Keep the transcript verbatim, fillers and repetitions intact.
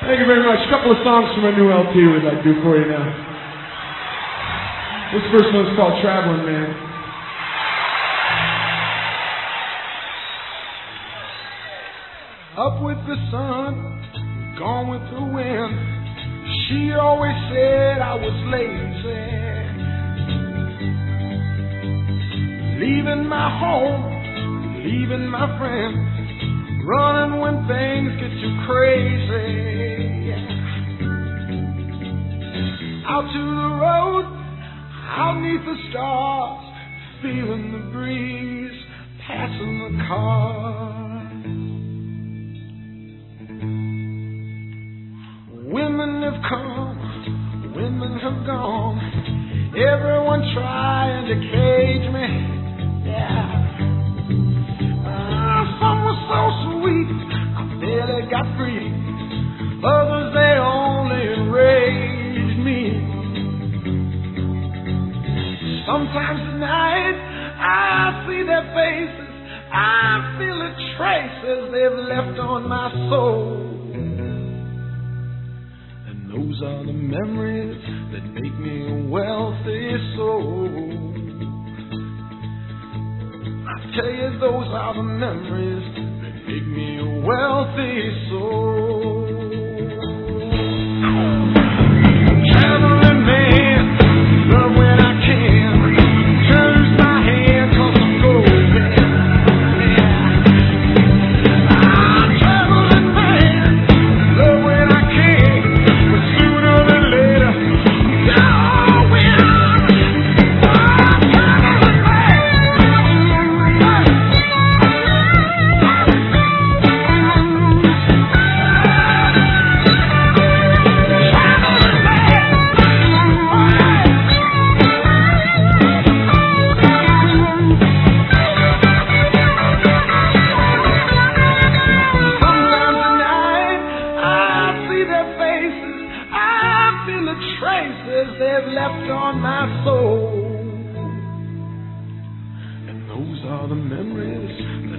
Thank you very much. A couple of songs from my new L P we'd like to do for you now. This first one's called Traveling Man. Up with the sun, gone with the wind. She always said I was lazy, leaving my home, leaving my friends, running when things get too crazy. Out to the road, out neath the stars, feeling the breeze, passing the cars. Women have come, women have gone, everyone trying to cage me, yeah. Ah, some were so sweet, I barely got free, others they only enraged me. Sometimes at night, I see their faces, I feel the traces they've left on my soul. Those are the memories that make me a wealthy soul. I tell you, those are the memories that make me a wealthy soul. Traveling man, love when I can, turns my hand 'cause I'm going. Those are the memories